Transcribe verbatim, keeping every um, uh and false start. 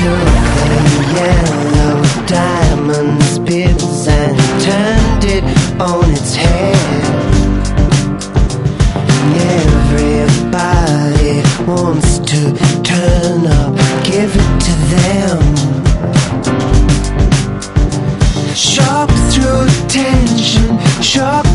took the yellow diamonds bits and turned it on its head. And everybody wants to turn up, give it to them. Shock through tension, shock